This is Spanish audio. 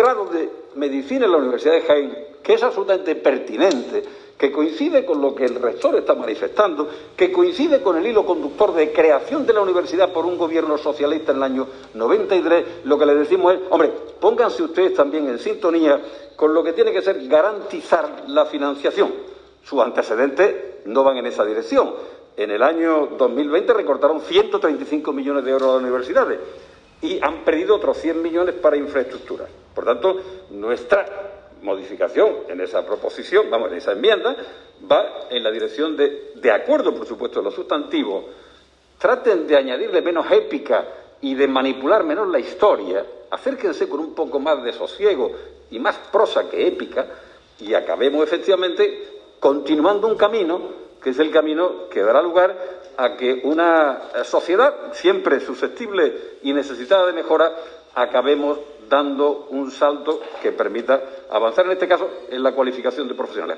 grado de Medicina en la Universidad de Jaén, que es absolutamente pertinente, que coincide con lo que el rector está manifestando, que coincide con el hilo conductor de creación de la universidad por un gobierno socialista en el año 93, lo que le decimos es, hombre, pónganse ustedes también en sintonía con lo que tiene que ser garantizar la financiación. Sus antecedentes no van en esa dirección. En el año 2020 recortaron 135 millones de euros a las universidades y han perdido otros 100 millones para infraestructuras. Por tanto, nuestra modificación en esa proposición, en esa enmienda, va en la dirección de acuerdo, por supuesto, en lo sustantivo. Traten de añadirle menos épica y de manipular menos la historia, acérquense con un poco más de sosiego y más prosa que épica y acabemos efectivamente continuando un camino que es el camino que dará lugar a que una sociedad siempre susceptible y necesitada de mejora acabemos dando un salto que permita avanzar, en este caso, en la cualificación de profesionales.